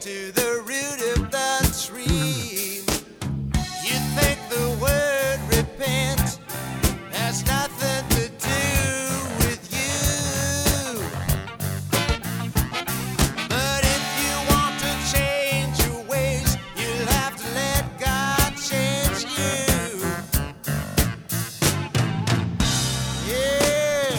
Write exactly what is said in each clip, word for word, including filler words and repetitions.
to the root of the tree. You think the word repent has nothing to do with you, but if you want to change your ways, you'll have to let God change you. Yeah.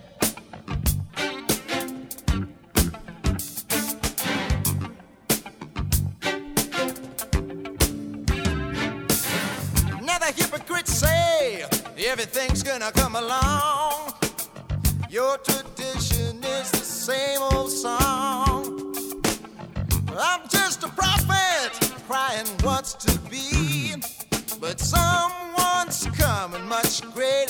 Now the hypocrites say everything's gonna come along. Your tradition is the same old song. I'm just a prophet crying what's to be, but someone's coming much greater